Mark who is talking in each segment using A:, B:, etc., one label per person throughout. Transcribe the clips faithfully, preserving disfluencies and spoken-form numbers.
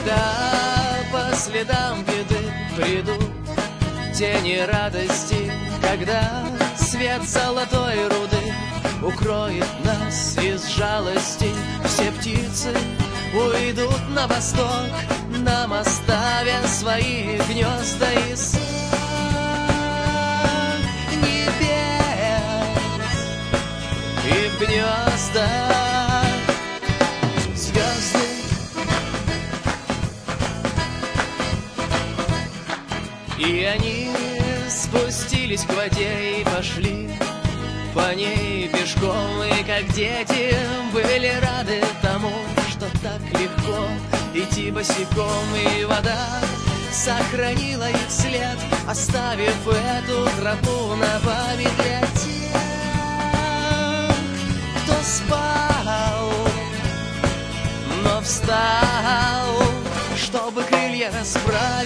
A: когда по следам беды придут тени радости, когда свет золотой руды укроет нас из жалости, все птицы уйдут на восток, нам оставя свои гнезда из небес. И в гнезда звезды и они спустились к воде и пошли по ней пешком, и как дети были рады тому, что так легко идти босиком, и вода сохранила их след, оставив эту тропу на память для тех, кто спал, но встал, чтобы крылья расправить.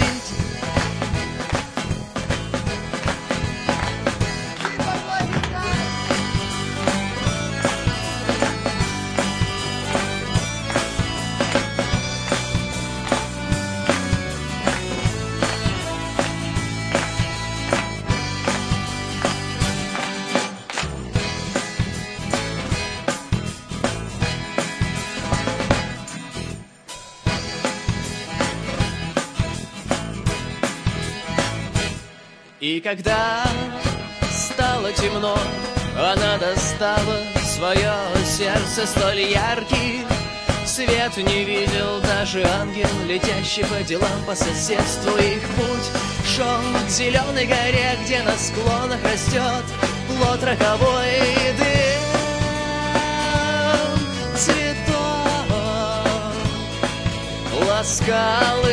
A: И когда стало темно, она достала свое сердце, столь яркий свет не видел даже ангел, летящий по делам по соседству. Их путь шел к зеленой горе, где на склонах растет плод роковой, дым цветов ласкал